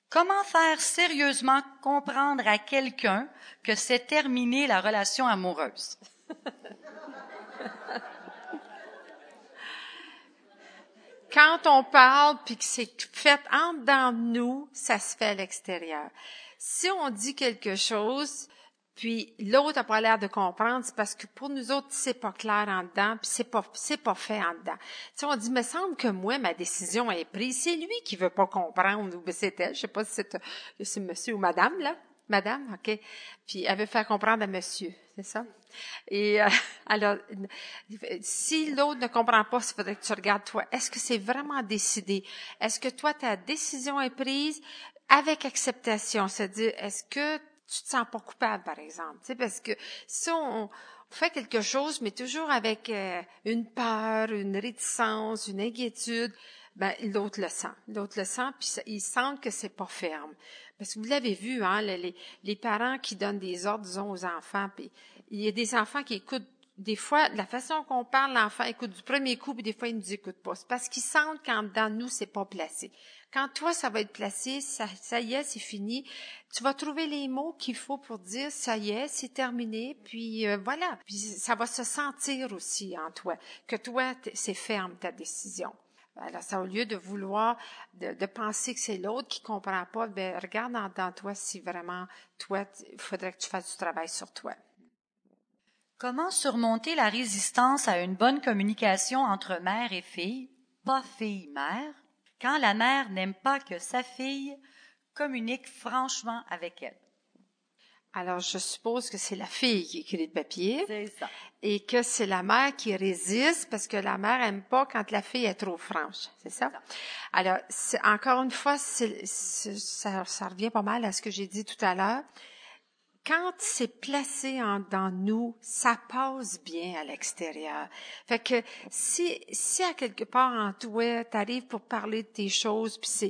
Comment faire sérieusement comprendre à quelqu'un que c'est terminé la relation amoureuse? Quand on parle puis que c'est fait en dedans de nous, ça se fait à l'extérieur. Si on dit quelque chose, puis l'autre n'a pas l'air de comprendre, c'est parce que pour nous autres, c'est pas clair en dedans, puis c'est pas fait en dedans. Tu sais, on dit, me semble que moi, ma décision est prise. C'est lui qui veut pas comprendre, ou c'est elle. Je sais pas si c'est monsieur ou madame, là. Madame, OK. Puis elle veut faire comprendre à monsieur, c'est ça? Et alors, si l'autre ne comprend pas, il faudrait que tu regardes toi. Est-ce que c'est vraiment décidé? Est-ce que toi, ta décision est prise avec acceptation? C'est-à-dire, est-ce que tu te sens pas coupable, par exemple? Tu sais, parce que si on fait quelque chose, mais toujours avec une peur, une réticence, une inquiétude, ben l'autre le sent. L'autre le sent, puis il sent que c'est pas ferme. Parce que vous l'avez vu, hein, les parents qui donnent des ordres, disons, aux enfants, puis il y a des enfants qui écoutent, des fois, la façon qu'on parle, l'enfant écoute du premier coup, puis des fois, il ne nous écoute pas. C'est parce qu'ils sentent quand dans nous, c'est pas placé. Quand toi, ça va être placé, ça y est, c'est fini. Tu vas trouver les mots qu'il faut pour dire, ça y est, c'est terminé, puis voilà. Puis ça va se sentir aussi en toi, que toi, c'est ferme ta décision. Alors, ça, au lieu de vouloir, de penser que c'est l'autre qui comprend pas, ben regarde dans toi si vraiment, toi, il faudrait que tu fasses du travail sur toi. Comment surmonter la résistance à une bonne communication entre mère et fille, pas fille-mère, quand la mère n'aime pas que sa fille communique franchement avec elle? Alors, je suppose que c'est la fille qui écrit le papier. C'est ça. Et que c'est la mère qui résiste parce que la mère aime pas quand la fille est trop franche. C'est ça? Alors, encore une fois, ça revient pas mal à ce que j'ai dit tout à l'heure. Quand c'est placé dans nous, ça passe bien à l'extérieur. Fait que si à quelque part en toi, t'arrives pour parler de tes choses, puis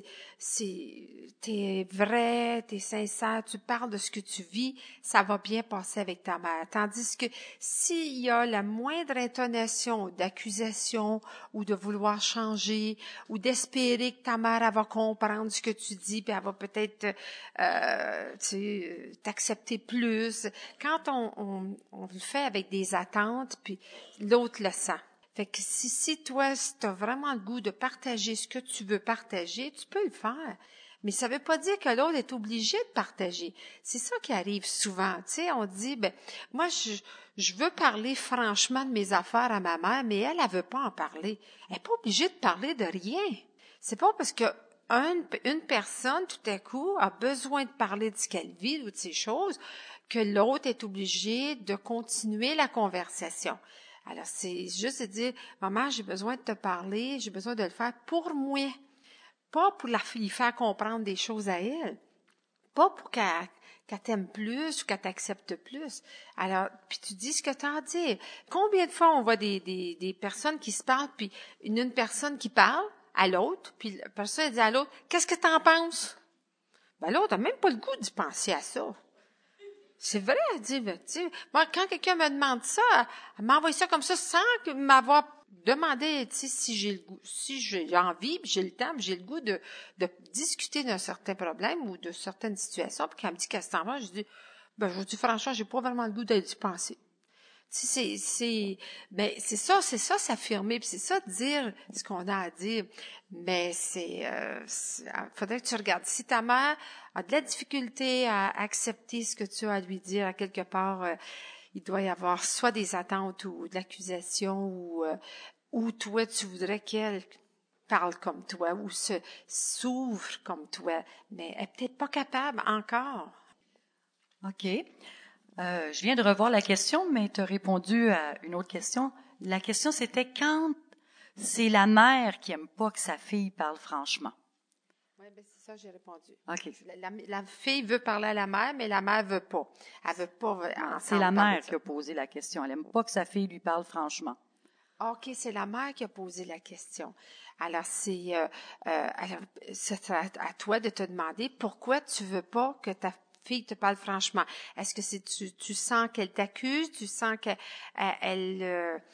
t'es vrai, t'es sincère, tu parles de ce que tu vis, ça va bien passer avec ta mère. Tandis que s'il y a la moindre intonation d'accusation ou de vouloir changer ou d'espérer que ta mère elle va comprendre ce que tu dis, puis elle va peut-être t'accepter plus. Quand on le fait avec des attentes, puis l'autre le sent. Fait que si toi, tu as vraiment le goût de partager ce que tu veux partager, tu peux le faire. Mais ça veut pas dire que l'autre est obligé de partager. C'est ça qui arrive souvent. Tu sais, on dit, ben, moi, je veux parler franchement de mes affaires à ma mère, mais elle veut pas en parler. Elle n'est pas obligée de parler de rien. C'est pas parce que une personne, tout à coup, a besoin de parler de ce qu'elle vit ou de ces choses, que l'autre est obligé de continuer la conversation. Alors, c'est juste de dire, maman, j'ai besoin de te parler, j'ai besoin de le faire pour moi. Pas pour lui faire comprendre des choses à elle. Pas pour qu'elle t'aime plus ou qu'elle t'accepte plus. Alors, puis tu dis ce que tu as à dire. Combien de fois on voit des personnes qui se parlent, puis une personne qui parle à l'autre, puis la personne dit à l'autre, qu'est-ce que tu en penses? Ben l'autre n'a même pas le goût d'y penser à ça. C'est vrai, elle dit, ben, tu sais, moi, quand quelqu'un me demande ça, elle m'envoie ça comme ça sans m'avoir demandé, tu sais, si j'ai le goût, si j'ai envie, puis j'ai le temps, puis j'ai le goût de discuter d'un certain problème ou de certaines situations, puis quand elle me dit qu'elle s'en va, je dis, ben, je dis franchement, j'ai pas vraiment le goût d'y penser. Tu sais, c'est ça s'affirmer, puis c'est ça dire ce qu'on a à dire. Mais faudrait que tu regardes. Si ta mère a de la difficulté à accepter ce que tu as à lui dire, à quelque part, il doit y avoir soit des attentes ou de l'accusation ou toi, tu voudrais qu'elle parle comme toi ou s'ouvre comme toi, mais elle n'est peut-être pas capable encore. OK. Je viens de revoir la question, mais tu as répondu à une autre question. La question, c'était quand c'est la mère qui aime pas que sa fille parle franchement. Oui, ben c'est ça, j'ai répondu. OK. La fille veut parler à la mère, mais la mère veut pas. Elle veut pas entendre. C'est la mère qui a posé la question. Elle aime pas que sa fille lui parle franchement. OK, c'est la mère qui a posé la question. Alors, c'est à toi de te demander pourquoi tu veux pas que ta fille te parle franchement. Est-ce que tu sens qu'elle t'accuse, tu sens qu'elle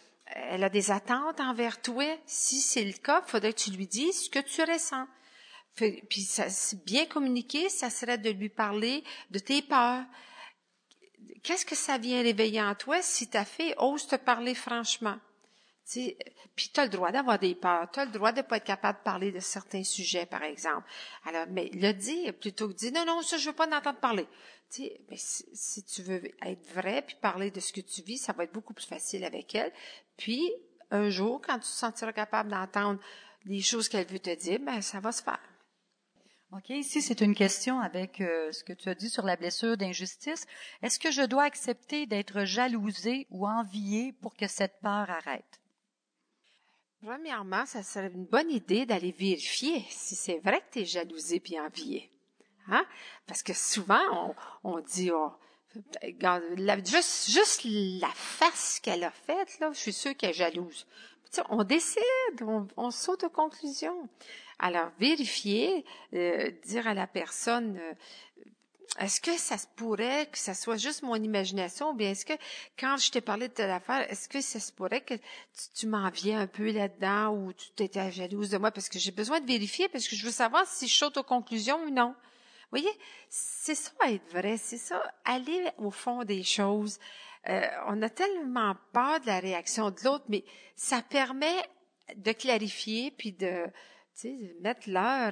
elle a des attentes envers toi? Si c'est le cas, il faudrait que tu lui dises ce que tu ressens. Puis bien communiquer, ça serait de lui parler de tes peurs. Qu'est-ce que ça vient réveiller en toi si ta fille ose te parler franchement? Puis tu as le droit d'avoir des peurs, tu as le droit de pas être capable de parler de certains sujets, par exemple. Alors, mais le dire plutôt que de dire non, ça, je veux pas en entendre parler. Mais si tu veux être vrai puis parler de ce que tu vis, ça va être beaucoup plus facile avec elle. Puis, un jour, quand tu te sentiras capable d'entendre les choses qu'elle veut te dire, ben ça va se faire. OK, ici, c'est une question avec ce que tu as dit sur la blessure d'injustice. Est-ce que je dois accepter d'être jalousée ou enviée pour que cette peur arrête? Premièrement, ça serait une bonne idée d'aller vérifier si c'est vrai que tu es jalousé puis envié. Hein? Parce que souvent, on dit, oh, regarde, juste la face qu'elle a faite, là, je suis sûre qu'elle est jalouse. On décide, on saute aux conclusions. Alors, vérifier, dire à la personne, est-ce que ça se pourrait que ça soit juste mon imagination ou bien est-ce que quand je t'ai parlé de telle affaire, est-ce que ça se pourrait que tu m'en viens un peu là-dedans ou tu t'étais jalouse de moi parce que j'ai besoin de vérifier parce que je veux savoir si je saute aux conclusions ou non. Vous voyez, c'est ça être vrai, c'est ça, aller au fond des choses. On a tellement peur de la réaction de l'autre, mais ça permet de clarifier puis de mettre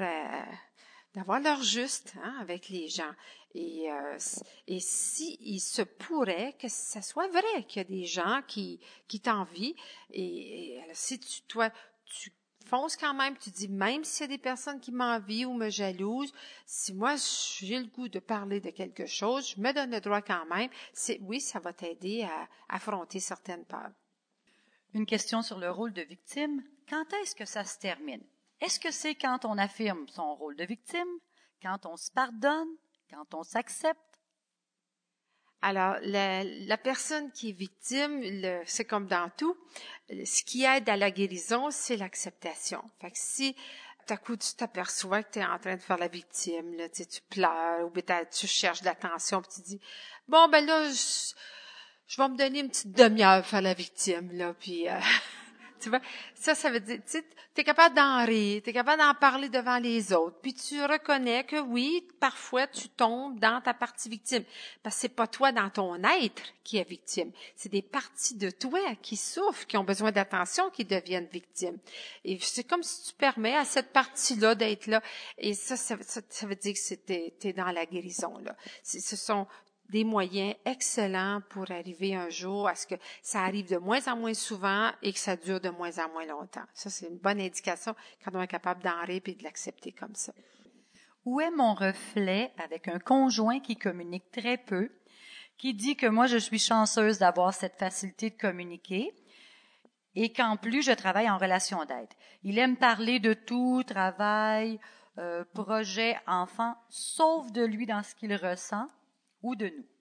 d'avoir l'heure juste avec les gens. Et si il se pourrait que ça soit vrai qu'il y a des gens qui t'envient et alors, si toi tu fonces quand même, tu dis même s'il y a des personnes qui m'envient ou me jalousent, si moi j'ai le goût de parler de quelque chose, je me donne le droit quand même. Oui, ça va t'aider à affronter certaines peurs. Une question sur le rôle de victime. Quand est-ce que ça se termine? Est-ce que c'est quand on affirme son rôle de victime, quand on se pardonne, quand on s'accepte? Alors, la personne qui est victime, c'est comme dans tout, ce qui aide à la guérison, c'est l'acceptation. Fait que si tout à coup tu t'aperçois que tu es en train de faire la victime, là, tu pleures ou peut-être tu cherches de l'attention, puis tu dis bon ben là je vais me donner une petite demi-heure pour faire la victime là, puis tu vois, ça veut dire, tu sais, t'es capable d'en rire, t'es capable d'en parler devant les autres, puis tu reconnais que oui, parfois tu tombes dans ta partie victime, parce que c'est pas toi dans ton être qui est victime, c'est des parties de toi qui souffrent, qui ont besoin d'attention, qui deviennent victimes. Et c'est comme si tu permets à cette partie-là d'être là, et ça veut dire que t'es dans la guérison là. Ce sont des moyens excellents pour arriver un jour à ce que ça arrive de moins en moins souvent et que ça dure de moins en moins longtemps. Ça, c'est une bonne indication quand on est capable d'en rire et de l'accepter comme ça. Où est mon reflet avec un conjoint qui communique très peu, qui dit que moi je suis chanceuse d'avoir cette facilité de communiquer et qu'en plus je travaille en relation d'aide. Il aime parler de tout, travail, projet, enfant, sauf de lui dans ce qu'il ressent ou de nous.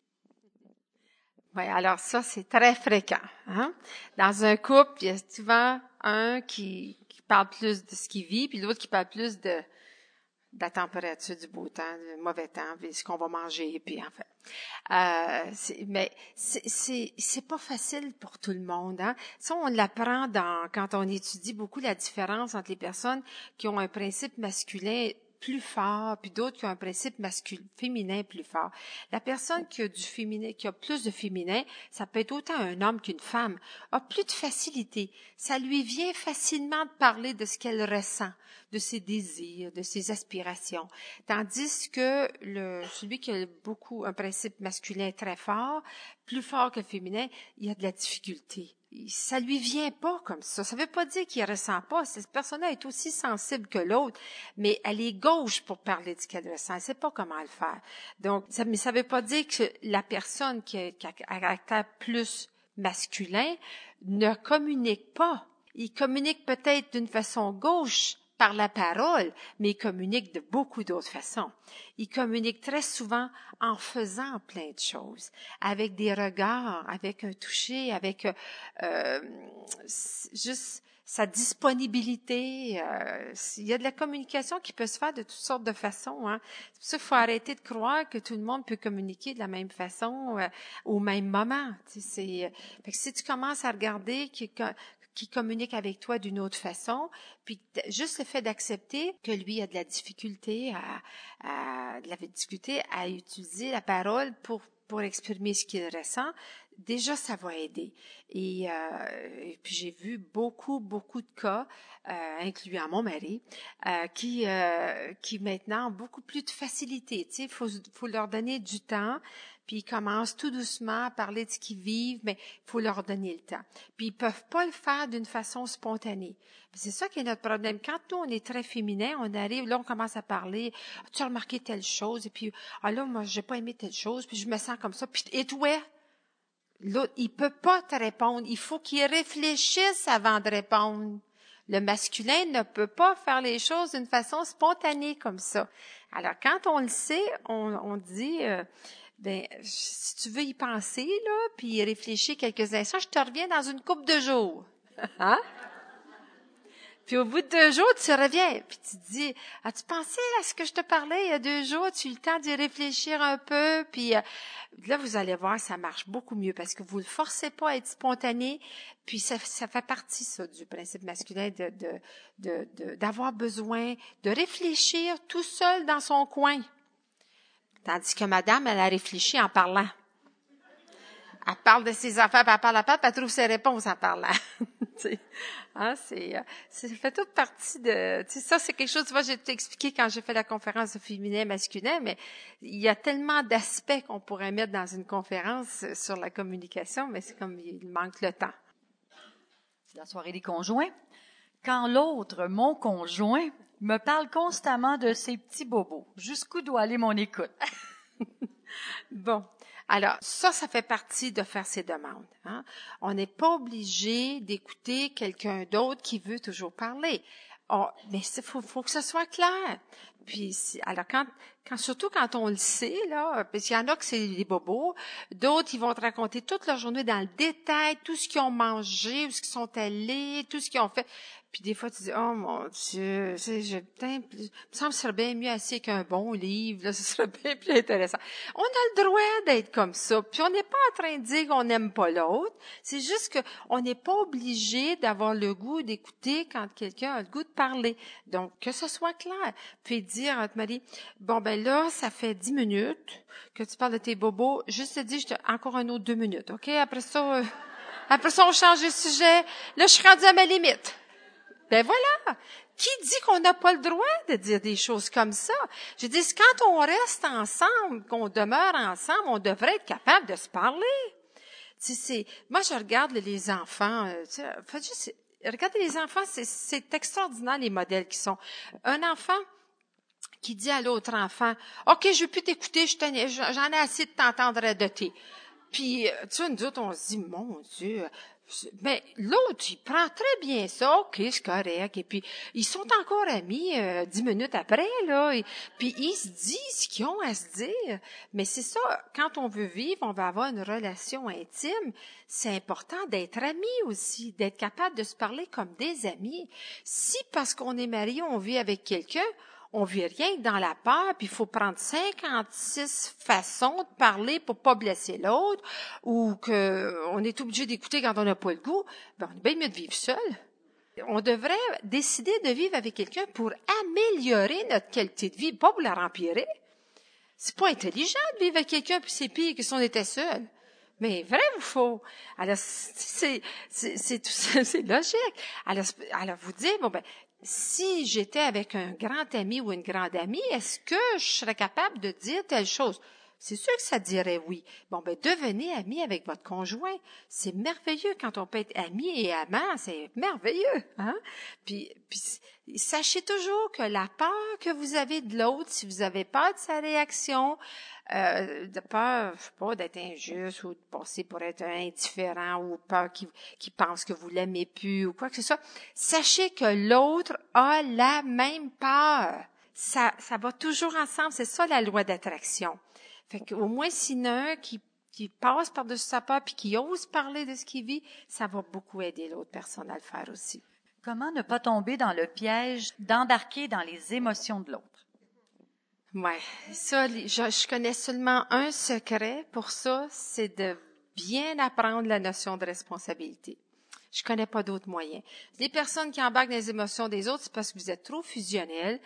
Oui, alors ça, c'est très fréquent. Hein? Dans un couple, il y a souvent un qui parle plus de ce qu'il vit, puis l'autre qui parle plus de la température, du beau temps, du mauvais temps, puis ce qu'on va manger, puis en fait. Mais c'est pas facile pour tout le monde. Hein? Ça, on l'apprend quand on étudie beaucoup la différence entre les personnes qui ont un principe masculin plus fort, puis d'autres qui ont un principe féminin plus fort. La personne qui a du féminin, qui a plus de féminin, ça peut être autant un homme qu'une femme, a plus de facilité. Ça lui vient facilement de parler de ce qu'elle ressent, de ses désirs, de ses aspirations. Tandis que celui qui a un principe masculin très fort, plus fort que le féminin, il y a de la difficulté. Ça lui vient pas comme ça. Ça veut pas dire qu'il ressent pas. Cette personne-là est aussi sensible que l'autre, mais elle est gauche pour parler de ce qu'elle ressent. Elle sait pas comment le faire. Donc, mais ça veut pas dire que la personne qui a un caractère plus masculin ne communique pas. Il communique peut-être d'une façon gauche par la parole, mais il communique de beaucoup d'autres façons. Il communique très souvent en faisant plein de choses, avec des regards, avec un toucher, avec juste sa disponibilité. Il y a de la communication qui peut se faire de toutes sortes de façons. Hein. C'est pour ça qu'il faut arrêter de croire que tout le monde peut communiquer de la même façon au même moment. Fait que si tu commences à regarder qui qui communique avec toi d'une autre façon. Puis juste le fait d'accepter que lui a de la difficulté à utiliser la parole pour exprimer ce qu'il ressent, déjà ça va aider. Et puis j'ai vu beaucoup de cas, incluant mon mari, qui maintenant ont beaucoup plus de facilité. Tu sais, faut leur donner du temps. Puis ils commencent tout doucement à parler de ce qu'ils vivent, mais il faut leur donner le temps. Puis ils peuvent pas le faire d'une façon spontanée. Puis c'est ça qui est notre problème. Quand nous, on est très féminin, on arrive, là, on commence à parler, as-tu remarqué telle chose? Et puis, là, moi, j'ai pas aimé telle chose, puis je me sens comme ça. Puis, et toi? L'autre, il peut pas te répondre. Il faut qu'il réfléchisse avant de répondre. Le masculin ne peut pas faire les choses d'une façon spontanée comme ça. Alors, quand on le sait, on dit... si tu veux y penser, là, puis y réfléchir quelques instants, je te reviens dans une couple de jours. Hein? Puis au bout de 2 jours, tu reviens, puis tu te dis, as-tu pensé à ce que je te parlais il y a 2 jours? Tu as eu le temps d'y réfléchir un peu, puis là, vous allez voir, ça marche beaucoup mieux, parce que vous ne le forcez pas à être spontané, puis ça fait partie, ça, du principe masculin, d'avoir besoin de réfléchir tout seul dans son coin. Tandis que madame, elle a réfléchi en parlant. Elle parle de ses affaires, puis puis elle trouve ses réponses en parlant. Ça fait toute partie de... ça, c'est quelque chose, tu vois, j'ai tout expliqué quand j'ai fait la conférence de féminin masculin, mais il y a tellement d'aspects qu'on pourrait mettre dans une conférence sur la communication, mais c'est comme il manque le temps. C'est la soirée des conjoints. Quand l'autre, mon conjoint, me parle constamment de ses petits bobos, jusqu'où doit aller mon écoute? Bon. Alors, ça fait partie de faire ses demandes. Hein? On n'est pas obligé d'écouter quelqu'un d'autre qui veut toujours parler. Mais il faut que ce soit clair. Puis, alors surtout quand on le sait, là, parce qu'il y en a que c'est des bobos, d'autres, ils vont te raconter toute leur journée dans le détail, tout ce qu'ils ont mangé, où ce qu'ils sont allés, tout ce qu'ils ont fait. Puis des fois, tu dis, oh mon Dieu, il me semble que ce serait bien mieux assis qu'un bon livre, là, ce serait bien plus intéressant. On a le droit d'être comme ça, puis on n'est pas en train de dire qu'on n'aime pas l'autre, c'est juste que on n'est pas obligé d'avoir le goût d'écouter quand quelqu'un a le goût de parler. Donc, que ce soit clair. Puis dire à Marie, bon, ben là, ça fait 10 minutes que tu parles de tes bobos, juste te dis, encore un autre 2 minutes, OK? Après ça, on change de sujet. Là, je suis rendue à ma limite. Ben voilà. Qui dit qu'on n'a pas le droit de dire des choses comme ça? Je dis, quand on reste ensemble, qu'on demeure ensemble, on devrait être capable de se parler. Moi, je regarde les enfants. Regardez les enfants, c'est extraordinaire les modèles qui sont. Un enfant qui dit à l'autre enfant, OK, je veux plus t'écouter, j'en ai assez de t'entendre radoter. Puis, nous autres, on se dit, mon Dieu, mais l'autre, il prend très bien ça, OK, c'est correct. Et puis, ils sont encore amis 10 minutes après, là. Puis, ils se disent ce qu'ils ont à se dire. Mais c'est ça, quand on veut vivre, on va avoir une relation intime. C'est important d'être amis aussi, d'être capable de se parler comme des amis. Si, parce qu'on est marié, on vit avec quelqu'un, on vit rien que dans la peur, puis il faut prendre 56 façons de parler pour pas blesser l'autre, ou qu'on est obligé d'écouter quand on n'a pas le goût, ben on est bien mieux de vivre seul. On devrait décider de vivre avec quelqu'un pour améliorer notre qualité de vie, pas pour la empirer. C'est pas intelligent de vivre avec quelqu'un, puis c'est pire que si on était seul. Mais vrai ou faux? Alors, c'est logique. Alors, vous dites, bon, ben, si j'étais avec un grand ami ou une grande amie, est-ce que je serais capable de dire telle chose? C'est sûr que ça dirait oui. Bon, ben, devenez ami avec votre conjoint. C'est merveilleux quand on peut être ami et amant, c'est merveilleux, hein? Puis sachez toujours que la peur que vous avez de l'autre, si vous avez peur de sa réaction, de peur, je sais pas, d'être injuste ou de passer pour être indifférent ou peur qu'il pense que vous l'aimez plus ou quoi que ce soit, sachez que l'autre a la même peur. Ça va toujours ensemble. C'est ça la loi d'attraction. Fait qu'au moins, s'il y en a un qui passe par-dessus sa peur puis qui ose parler de ce qu'il vit, ça va beaucoup aider l'autre personne à le faire aussi. Comment ne pas tomber dans le piège d'embarquer dans les émotions de l'autre? Ouais, ça, je connais seulement un secret pour ça, c'est de bien apprendre la notion de responsabilité. Je connais pas d'autres moyens. Les personnes qui embarquent dans les émotions des autres, c'est parce que vous êtes trop fusionnels.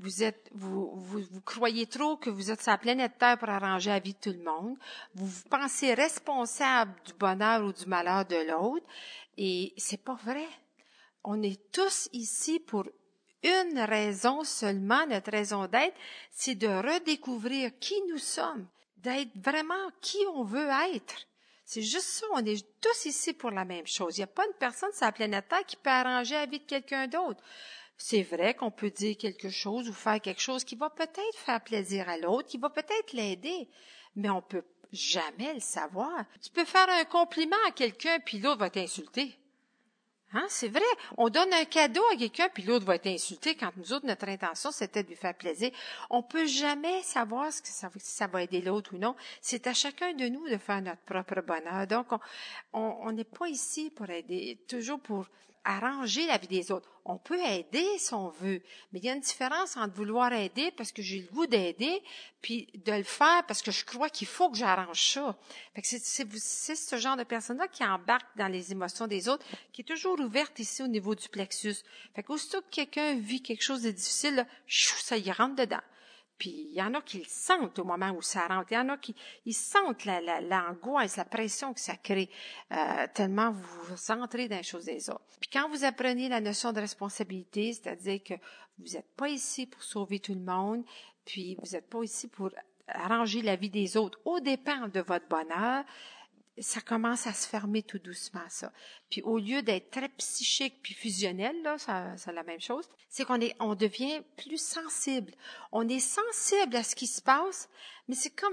Vous croyez trop que vous êtes sur la planète Terre pour arranger la vie de tout le monde. Vous pensez responsable du bonheur ou du malheur de l'autre. Et c'est pas vrai. On est tous ici pour une raison seulement. Notre raison d'être, c'est de redécouvrir qui nous sommes, d'être vraiment qui on veut être. C'est juste ça, on est tous ici pour la même chose. Il n'y a pas une personne sur la planète Terre qui peut arranger la vie de quelqu'un d'autre. C'est vrai qu'on peut dire quelque chose ou faire quelque chose qui va peut-être faire plaisir à l'autre, qui va peut-être l'aider, mais on peut jamais le savoir. Tu peux faire un compliment à quelqu'un, puis l'autre va t'insulter. Hein, c'est vrai. On donne un cadeau à quelqu'un, puis l'autre va être insulté quand nous autres, notre intention, c'était de lui faire plaisir. On peut jamais savoir si ça va aider l'autre ou non. C'est à chacun de nous de faire notre propre bonheur. Donc, on n'est pas ici pour aider, toujours pour arranger la vie des autres. On peut aider si on veut, mais il y a une différence entre vouloir aider parce que j'ai le goût d'aider, puis de le faire parce que je crois qu'il faut que j'arrange ça. Fait que c'est ce genre de personne-là qui embarque dans les émotions des autres, qui est toujours ouverte ici au niveau du plexus. Fait qu'aussitôt que quelqu'un vit quelque chose de difficile, là, ça y rentre dedans. Puis il y en a qui le sentent au moment où ça rentre. Il y en a qui ils sentent l'angoisse, la pression que ça crée, tellement vous vous entrez dans les choses des autres. Puis quand vous apprenez la notion de responsabilité, c'est-à-dire que vous n'êtes pas ici pour sauver tout le monde, puis vous n'êtes pas ici pour arranger la vie des autres au dépens de votre bonheur, ça commence à se fermer tout doucement, ça. Puis au lieu d'être très psychique puis fusionnel, là, c'est la même chose, c'est on devient plus sensible. On est sensible à ce qui se passe, mais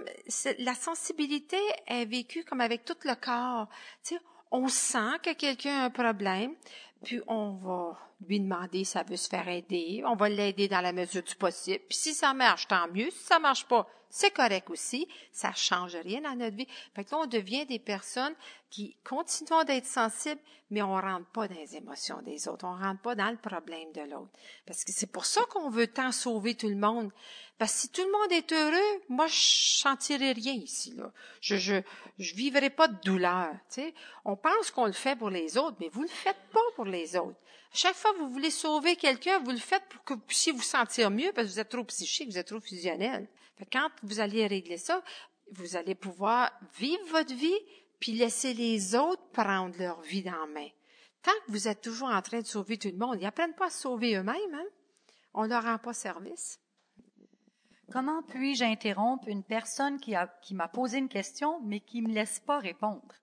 la sensibilité est vécue comme avec tout le corps. Tu sais, on sent que quelqu'un a un problème, puis on va lui demander si ça veut se faire aider, on va l'aider dans la mesure du possible. Puis si ça marche, tant mieux. Si ça marche pas, c'est correct aussi. Ça change rien dans notre vie. Fait que là, on devient des personnes qui continuent d'être sensibles, mais on rentre pas dans les émotions des autres. On rentre pas dans le problème de l'autre. Parce que c'est pour ça qu'on veut tant sauver tout le monde. Parce que si tout le monde est heureux, moi, je sentirai rien ici, là. Je vivrai pas de douleur, tu sais. On pense qu'on le fait pour les autres, mais vous le faites pas pour les autres. Chaque fois que vous voulez sauver quelqu'un, vous le faites pour que vous puissiez vous sentir mieux parce que vous êtes trop psychique, vous êtes trop fusionnel. Fait que quand vous allez régler ça, vous allez pouvoir vivre votre vie puis laisser les autres prendre leur vie dans la main. Tant que vous êtes toujours en train de sauver tout le monde, ils apprennent pas à se sauver eux-mêmes, hein? On leur rend pas service. Comment puis-je interrompre une personne qui m'a posé une question, mais qui me laisse pas répondre?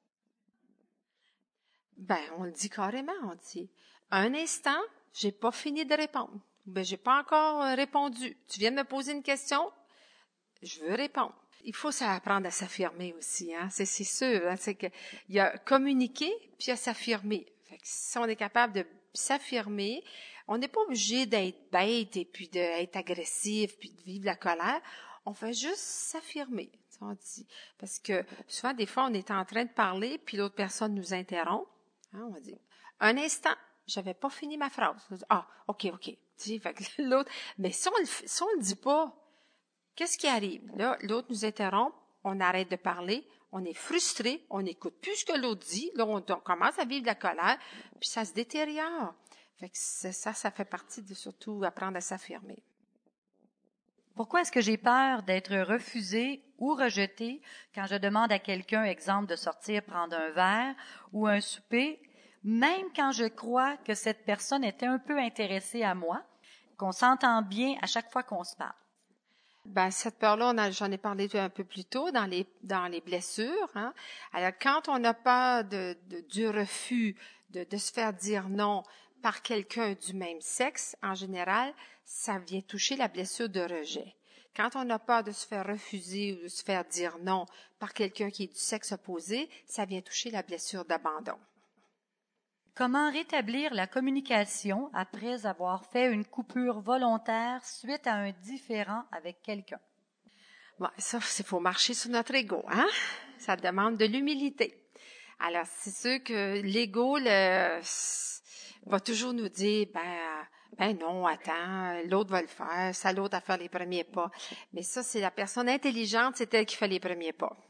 On le dit carrément, on dit. Un instant, j'ai pas fini de répondre. J'ai pas encore répondu. Tu viens de me poser une question, je veux répondre. Il faut apprendre à s'affirmer aussi, hein. C'est sûr, hein. C'est que il y a communiquer puis à s'affirmer. Fait que si on est capable de s'affirmer, on n'est pas obligé d'être bête et puis d'être agressif puis de vivre la colère. On fait juste s'affirmer. On dit. Parce que souvent, des fois, on est en train de parler puis l'autre personne nous interrompt. Hein, on va dire, un instant, j'avais pas fini ma phrase. Ah, OK. Fait que l'autre, mais si on le dit pas, qu'est-ce qui arrive? Là, l'autre nous interrompt, on arrête de parler, on est frustré, on n'écoute plus ce que l'autre dit, là, on commence à vivre de la colère, puis ça se détériore. Fait que ça fait partie de surtout apprendre à s'affirmer. Pourquoi est-ce que j'ai peur d'être refusée ou rejetée quand je demande à quelqu'un, exemple, de sortir prendre un verre ou un souper, même quand je crois que cette personne était un peu intéressée à moi, qu'on s'entend bien à chaque fois qu'on se parle? Cette peur-là, j'en ai parlé un peu plus tôt dans les blessures, hein. Alors, quand on a peur du refus, de se faire dire non par quelqu'un du même sexe, en général, ça vient toucher la blessure de rejet. Quand on a peur de se faire refuser ou de se faire dire non par quelqu'un qui est du sexe opposé, ça vient toucher la blessure d'abandon. Comment rétablir la communication après avoir fait une coupure volontaire suite à un différend avec quelqu'un? Ça, c'est faut marcher sur notre ego, hein? Ça demande de l'humilité. Alors, c'est sûr que l'ego va toujours nous dire, non, attends, l'autre va le faire, c'est à l'autre à faire les premiers pas. Mais ça, c'est la personne intelligente, c'est elle qui fait les premiers pas.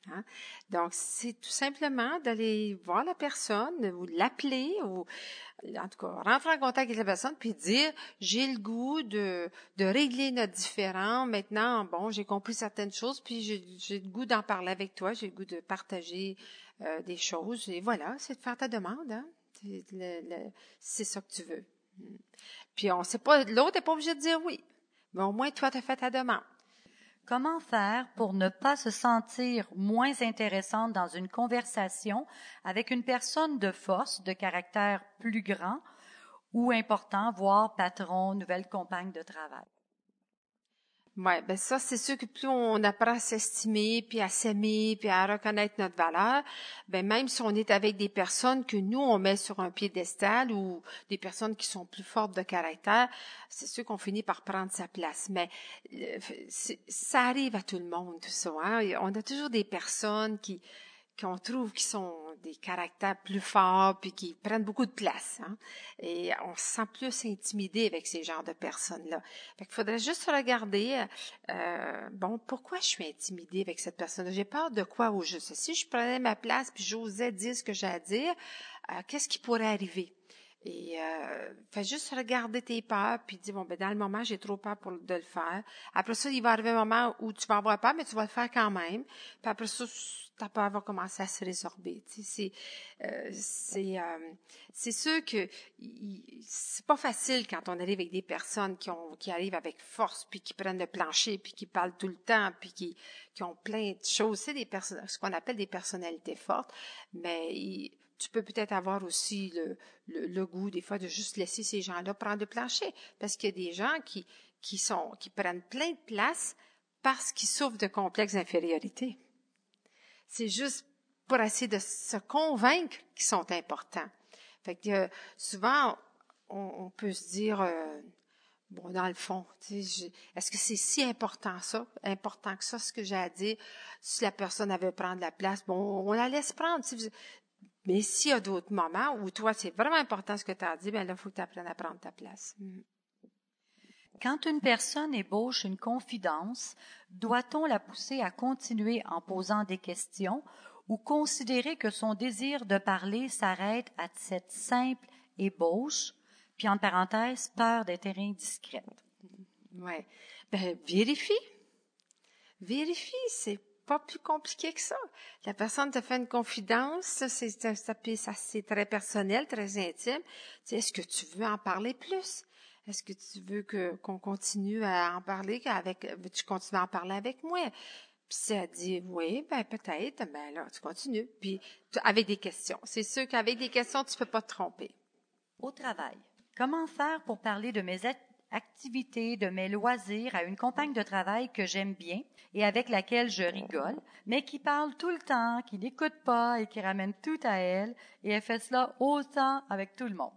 Hein? Donc, c'est tout simplement d'aller voir la personne ou l'appeler ou, en tout cas, rentrer en contact avec la personne puis dire, j'ai le goût de régler notre différend. Maintenant, bon, j'ai compris certaines choses puis j'ai le goût d'en parler avec toi. J'ai le goût de partager des choses. Et voilà, c'est de faire ta demande. Hein? C'est ça que tu veux. Puis on sait pas, l'autre n'est pas obligé de dire oui. Mais au moins, toi, tu as fait ta demande. Comment faire pour ne pas se sentir moins intéressante dans une conversation avec une personne de force, de caractère plus grand ou important, voire patron, nouvelle compagne de travail? Ouais, ben ça, c'est sûr que plus on apprend à s'estimer, puis à s'aimer, puis à reconnaître notre valeur, ben même si on est avec des personnes que nous, on met sur un piédestal ou des personnes qui sont plus fortes de caractère, c'est sûr qu'on finit par prendre sa place. Mais ça arrive à tout le monde, tout ça. Hein? On a toujours des personnes qu'on trouve qui sont des caractères plus forts puis qui prennent beaucoup de place. Hein? Et on se sent plus intimidé avec ces genres de personnes-là. Fait qu'il faudrait juste regarder, bon, pourquoi je suis intimidée avec cette personne-là? J'ai peur de quoi au juste? Si je prenais ma place puis j'osais dire ce que j'ai à dire, qu'est-ce qui pourrait arriver? Et fais juste regarder tes peurs, puis dis, bon, ben dans le moment, j'ai trop peur de le faire. Après ça, il va arriver un moment où tu vas avoir peur, mais tu vas le faire quand même. Puis après ça, ta peur va commencer à se résorber. Tu sais, c'est sûr que c'est pas facile quand on arrive avec des personnes qui arrivent avec force, puis qui prennent le plancher, puis qui parlent tout le temps, puis qui ont plein de choses. C'est des personnes, ce qu'on appelle des personnalités fortes, mais tu peux peut-être avoir aussi le goût, des fois, de juste laisser ces gens-là prendre le plancher. Parce qu'il y a des gens qui prennent plein de place parce qu'ils souffrent de complexes d'infériorité. C'est juste pour essayer de se convaincre qu'ils sont importants. Fait que souvent, on peut se dire, bon, dans le fond, est-ce que c'est si important que ça, ce que j'ai à dire? Si la personne avait prendre la place, bon, on la laisse prendre. Mais s'il y a d'autres moments où toi, c'est vraiment important ce que tu as dit, bien là, il faut que tu apprennes à prendre ta place. Quand une personne ébauche une confidence, doit-on la pousser à continuer en posant des questions ou considérer que son désir de parler s'arrête à cette simple ébauche, puis en parenthèse, peur d'être indiscrète? Ouais. Ben, vérifie, c'est pas plus compliqué que ça. La personne te fait une confidence, c'est très personnel, très intime. Est-ce que tu veux en parler plus? Est-ce que tu veux qu'on continue à en parler veux-tu continuer à en parler avec moi? Puis si elle dit oui, ben peut-être, ben là, tu continues. Puis avec des questions. C'est sûr qu'avec des questions, tu peux pas te tromper. Au travail, comment faire pour parler de mes activités, de mes loisirs à une compagne de travail que j'aime bien et avec laquelle je rigole, mais qui parle tout le temps, qui n'écoute pas et qui ramène tout à elle, et elle fait cela autant avec tout le monde?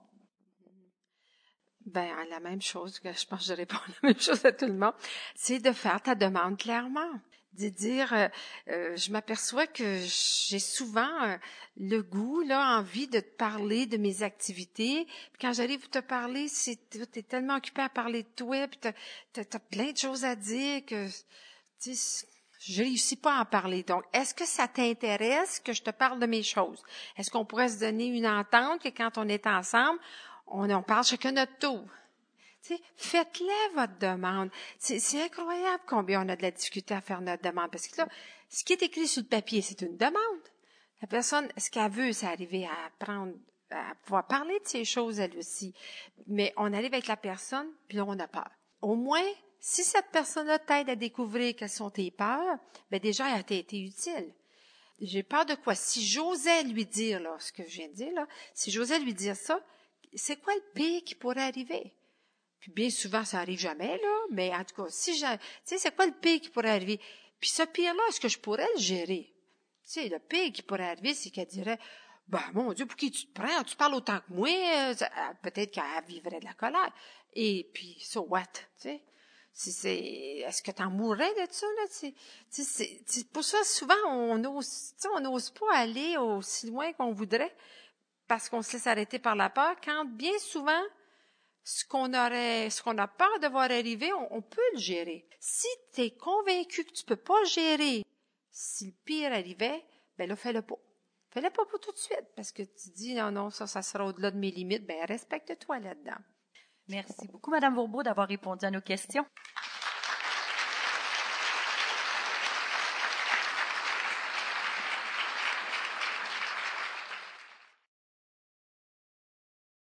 Ben, la même chose, que je pense que je réponds la même chose à tout le monde, c'est de faire ta demande clairement. De dire, je m'aperçois que j'ai souvent le goût, là, envie de te parler de mes activités. Puis quand j'arrive te parler, t'es tellement occupé à parler de toi, puis t'as plein de choses à dire que, tu sais, je réussis pas à en parler. Donc, est-ce que ça t'intéresse que je te parle de mes choses? Est-ce qu'on pourrait se donner une entente que quand on est ensemble, on parle chacun notre tour? Faites-le votre demande. C'est incroyable combien on a de la difficulté à faire notre demande. Parce que là, ce qui est écrit sur le papier, c'est une demande. La personne, ce qu'elle veut, c'est arriver à pouvoir parler de ces choses, elle aussi. Mais on arrive avec la personne, puis là, on a peur. Au moins, si cette personne-là t'aide à découvrir quelles sont tes peurs, ben déjà, elle t'a été utile. J'ai peur de quoi? Si j'osais lui dire, là, ce que je viens de dire, là, si j'osais lui dire ça, c'est quoi le pire qui pourrait arriver? Puis bien souvent, ça arrive jamais, là, mais en tout cas, tu sais, c'est quoi le pire qui pourrait arriver? Puis ce pire-là, est-ce que je pourrais le gérer? Tu sais, le pire qui pourrait arriver, c'est qu'elle dirait, ben, mon Dieu, pour qui tu te prends? Tu parles autant que moi, peut-être qu'elle vivrait de la colère. Et puis, so what? Tu sais? Est-ce que t'en mourrais de ça, là? C'est pour ça, souvent, on n'ose pas aller aussi loin qu'on voudrait parce qu'on se laisse arrêter par la peur, quand bien souvent, ce qu'on a peur de voir arriver, on peut le gérer. Si tu es convaincu que tu peux pas gérer Si le pire arrivait, ben là, fais-le pas. Fais-le pas pour tout de suite, parce que tu dis, non, ça sera au-delà de mes limites. Ben, respecte-toi là-dedans. Merci beaucoup, Madame Bourbeau, d'avoir répondu à nos questions.